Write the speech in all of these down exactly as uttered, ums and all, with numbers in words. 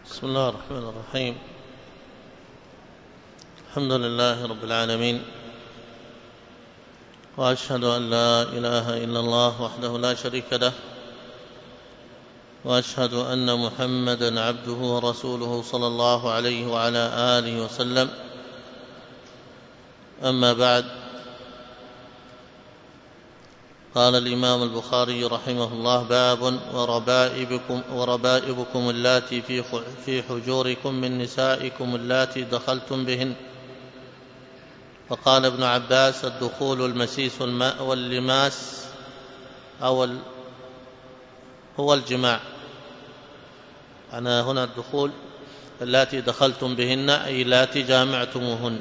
بسم الله الرحمن الرحيم. الحمد لله رب العالمين، وأشهد أن لا إله إلا الله وحده لا شريك له، وأشهد أن محمدًا عبده ورسوله صلى الله عليه وعلى آله وسلم. أما بعد، قال الإمام البخاري رحمه الله: باب وربائبكم, وربائبكم اللاتي في حجوركم من نسائكم اللاتي دخلتم بهن. فقال ابن عباس: الدخول المسيس الماء واللماس أو هو الجماع. أنا هنا الدخول اللاتي دخلتم بهن أي اللاتي جامعتموهن.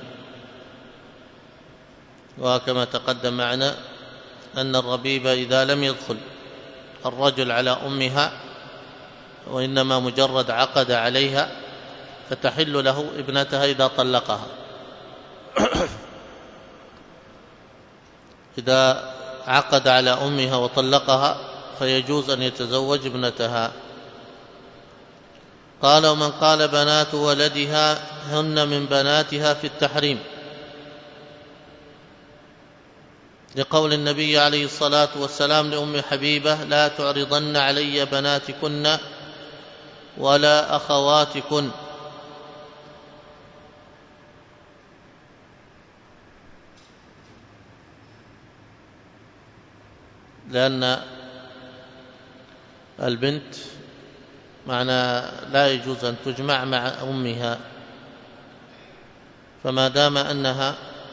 وكما تقدم معنا أن الربيب إذا لم يدخل الرجل على أمها وإنما مجرد عقد عليها فتحل له ابنتها إذا طلقها. إذا عقد على أمها وطلقها فيجوز أن يتزوج ابنتها. قال: ومن قال بنات ولدها هن من بناتها في التحريم، لقول النبي عليه الصلاة والسلام لأم حبيبة: لا تعرضن علي بناتكن ولا أخواتكن. لأن البنت معنى لا يجوز أن تجمع مع أمها، فما دام أنها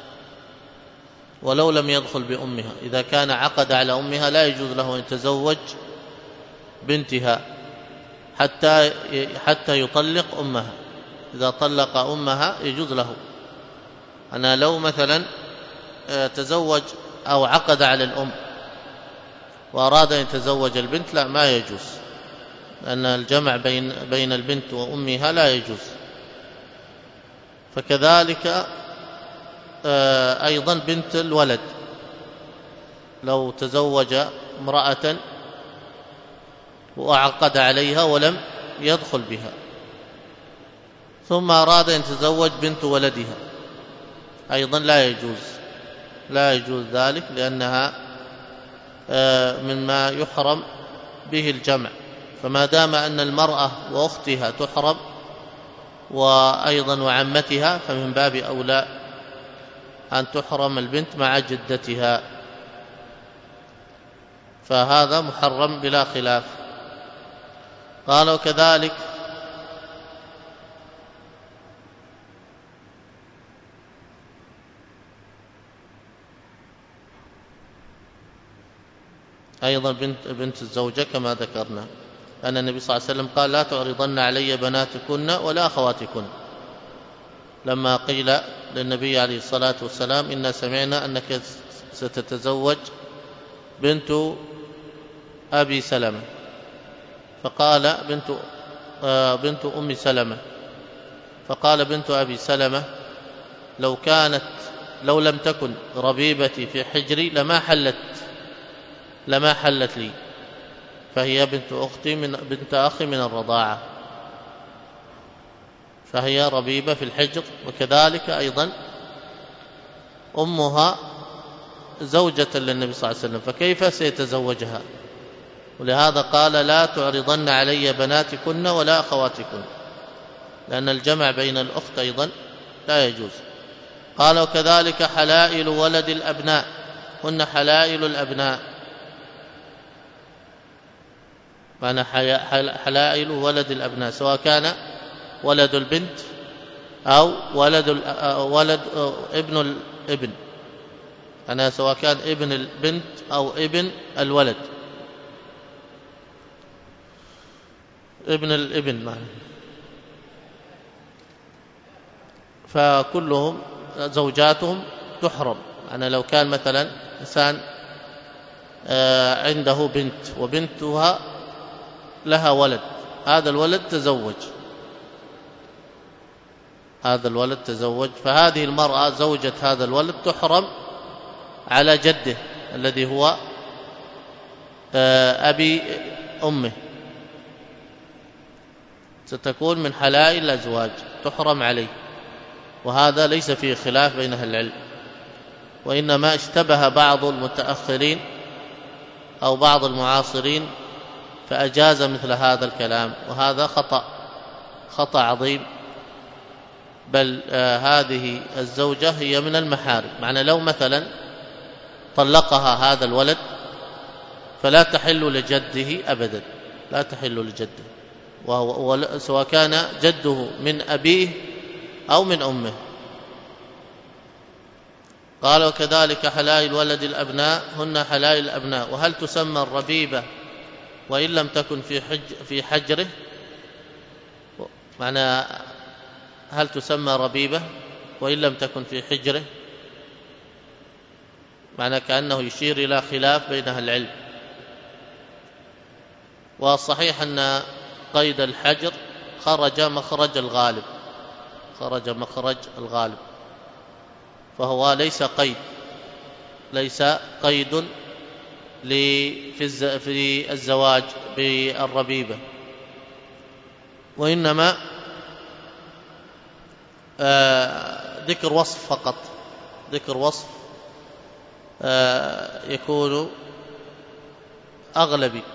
ولو لم يدخل بأمها إذا كان عقد على أمها لا يجوز له أن يتزوج بنتها حتى حتى يطلق أمها. إذا طلق أمها يجوز له. أنا لو مثلا تزوج أو عقد على الأم وأراد أن يتزوج البنت لا، ما يجوز، لأن الجمع بين بين البنت وأمها لا يجوز. فكذلك أيضا بنت الولد لو تزوج امرأة وعقد عليها ولم يدخل بها ثم أراد أن يتزوج بنت ولدها أيضا لا يجوز لا يجوز ذلك، لأنها مما يحرم به الجمع. فما دام أن المرأة وأختها تحرم وأيضا وعمتها، فمن باب أولى أن تحرم البنت مع جدتها، فهذا محرم بلا خلاف. قال: وكذلك أيضا بنت, بنت الزوجة كما ذكرنا، أن النبي صلى الله عليه وسلم قال: لا تعرضن علي بناتكن ولا أخواتكن، لما قيل للنبي عليه الصلاة والسلام: إنا سمعنا أنك ستتزوج بنت أبي سلمة، فقال بنت, آه بنت أم سلمة، فقال بنت أبي سلمة: لو كانت لو لم تكن ربيبتي في حجري لما حلت لما حلت لي، فهي بنت أختي من بنت أخي من الرضاعة، فهي ربيبة في الحجر. وكذلك أيضا أمها زوجة للنبي صلى الله عليه وسلم، فكيف سيتزوجها؟ ولهذا قال: لا تعرضن علي بناتكن ولا أخواتكن، لأن الجمع بين الأخت أيضا لا يجوز. قال: وكذلك حلائل ولد الأبناء هن حلائل الأبناء، معنى حلائل ولد الأبناء سواء كان ولد البنت أو ولد ولد ابن الابن، أنا سواء كان ابن البنت أو ابن الولد، ابن الابن معنى، فكلهم زوجاتهم تحرم. أنا لو كان مثلا إنسان عنده بنت وبنتها لها ولد، هذا الولد تزوج هذا الولد تزوج فهذه المرأة زوجة هذا الولد تحرم على جده الذي هو أبي أمه، ستكون من حلائل الأزواج تحرم عليه، وهذا ليس فيه خلاف بين أهل العلم، وإنما اشتبه بعض المتأخرين أو بعض المعاصرين فأجاز مثل هذا الكلام، وهذا خطأ خطأ عظيم. بل آه هذه الزوجة هي من المحارم، معنى لو مثلا طلقها هذا الولد فلا تحل لجده أبدا، لا تحل لجده، وهو سواء كان جده من أبيه أو من أمه. قال وكذلك حلائل ولد الأبناء هن حلائل الأبناء. وهل تسمى الربيبة وإن لم تكن في حج في حجره؟ معنى هل تسمى ربيبة وإن لم تكن في حجره؟ معنى كأنه يشير إلى خلاف بين أهل العلم. والصحيح أن قيد الحجر خرج مخرج الغالب، خرج مخرج الغالب، فهو ليس قيد ليس قيد في الزواج بالربيبة، وإنما ذكر وصف فقط، ذكر وصف يكون أغلبي.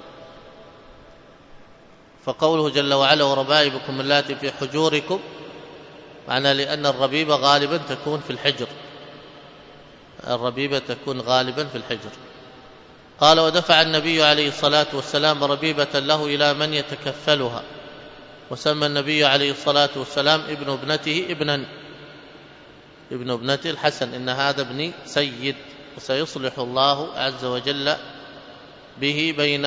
فقوله جل وعلا وربائبكم اللاتي في حجوركم، معنى لأن الربيبة غالبا تكون في الحجر، الربيبة تكون غالبا في الحجر. قال ودفع النبي عليه الصلاة والسلام ربيبة له إلى من يتكفلها، وسمى النبي عليه الصلاة والسلام ابن ابنته ابنا ابن ابنته الحسن، إن هذا ابني سيد، وسيصلح الله عز وجل به بين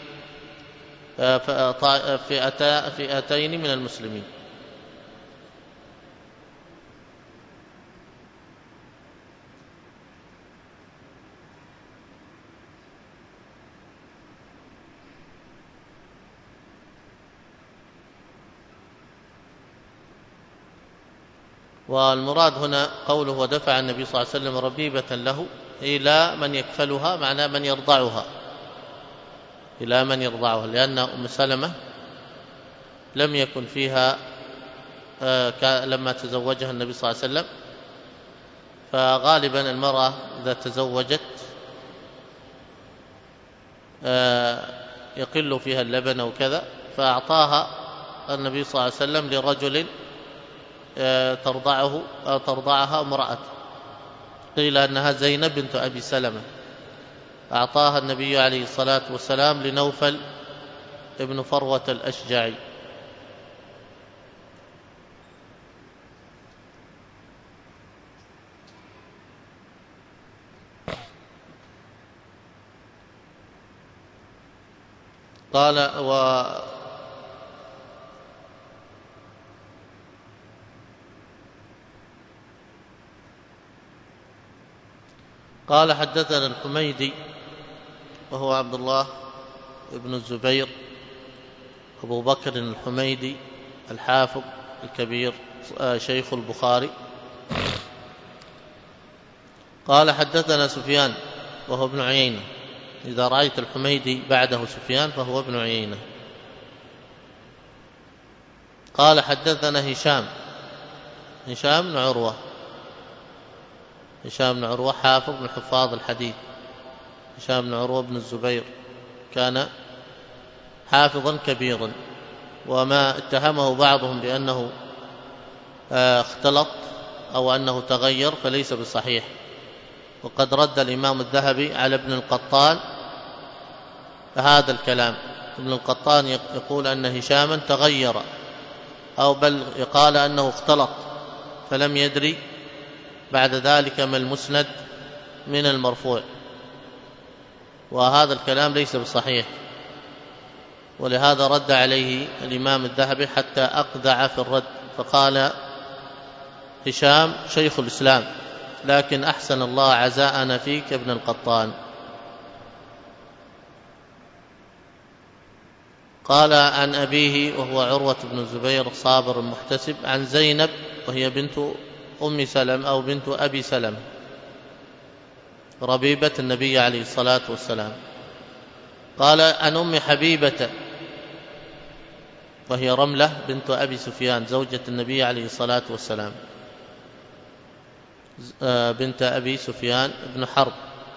فئتين من المسلمين. والمراد هنا قوله ودفع النبي صلى الله عليه وسلم ربيبة له إلى من يكفلها، معناه من يرضعها، إلى من يرضعها، لأن أم سلمة لم يكن فيها لما تزوجها النبي صلى الله عليه وسلم، فغالبا المرأة إذا تزوجت يقل فيها اللبن أو كذا، فأعطاها النبي صلى الله عليه وسلم لرجل ترضعه أو ترضعها امرأة، قيل أنها زينب بنت أبي سلمة، أعطاها النبي عليه الصلاة والسلام لنوفل ابن فروة الأشجعي. قال و قال حدثنا الحميدي وهو عبد الله ابن الزبير أبو بكر الحميدي الحافظ الكبير شيخ البخاري. قال حدثنا سفيان وهو ابن عيينة، إذا رأيت الحميدي بعده سفيان فهو ابن عيينة. قال حدثنا هشام هشام بن عروة هشام بن عروة حافظ من حفاظ الحديث، هشام بن عروة بن الزبير كان حافظا كبيرا، وما اتهمه بعضهم بأنه اختلط أو أنه تغير فليس بصحيح. وقد رد الإمام الذهبي على ابن القطان هذا الكلام، ابن القطان يقول أن هشاما تغير، أو بل قال أنه اختلط فلم يدري بعد ذلك ما المسند من المرفوع، وهذا الكلام ليس بصحيح، ولهذا رد عليه الإمام الذهبي حتى أقدع في الرد، فقال هشام شيخ الإسلام لكن أحسن الله عزاءنا فيك ابن القطان. قال عن أبيه وهو عروة بن الزبير صابر المحتسب عن زينب وهي بنت أم سلم أو بنت أبي سلم ربيبة النبي عليه الصلاة والسلام. قال عن أم حبيبة وهي رملة بنت أبي سفيان زوجة النبي عليه الصلاة والسلام، بنت أبي سفيان بن حرب.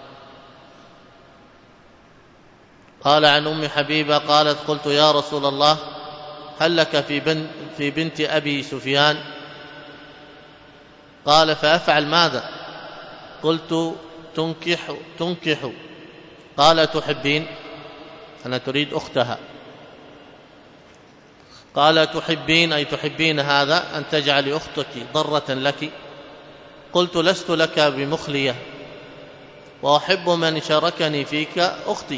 قال عن أم حبيبة قالت قلت يا رسول الله هل لك في بنت, في بنت أبي سفيان؟ قال فأفعل ماذا؟ قلت تنكح, تنكح. قال تحبين؟ أنا تريد أختها. قال تحبين أي تحبين هذا أن تجعل أختك ضرة لك؟ قلت لست لك بمخلية وأحب من شاركني فيك أختي.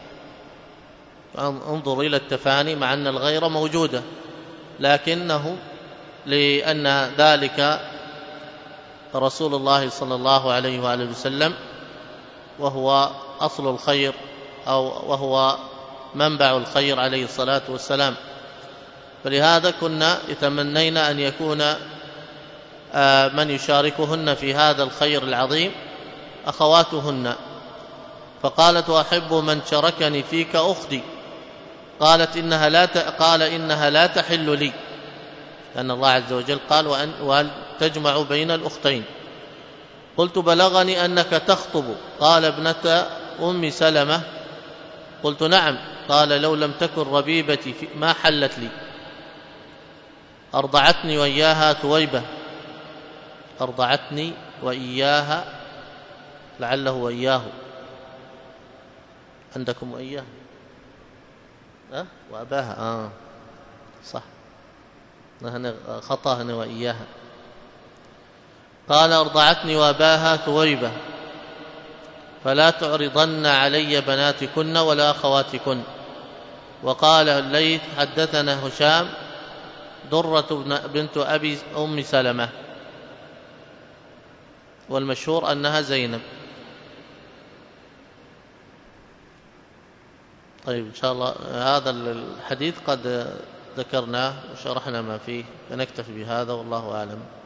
انظر إلى التفاني مع أن الغيرة موجودة، لكنه لأن ذلك رسول الله صلى الله عليه وآله وسلم وهو أصل الخير أو وهو منبع الخير عليه الصلاة والسلام، فلهذا كنا يتمنينا أن يكون من يشاركهن في هذا الخير العظيم أخواتهن. فقالت وأحب من شاركني فيك أختي. قالت إنها لا ت... قال إنها لا تحل لي، لأن الله عز وجل قال وأن... وهل تجمع بين الأختين. قلت بلغني أنك تخطب. قال ابنة أم سلمة. قلت نعم. قال لو لم تكن ربيبتي في... ما حلت لي. أرضعتني وإياها ثويبة. أرضعتني وإياها، لعله وإياه، عندكم وإياه أه؟ وأباها آه صح، هنا خطأ هنا وإياها. قال أرضعتني وأباها ثويبة فلا تعرضن علي بناتكن ولا أخواتكن. وقال الليث حدثنا هشام درة بنت أبي أم سلمة، والمشهور أنها زينب. طيب إن شاء الله هذا الحديث قد ذكرناه وشرحنا ما فيه، فنكتفي بهذا والله أعلم.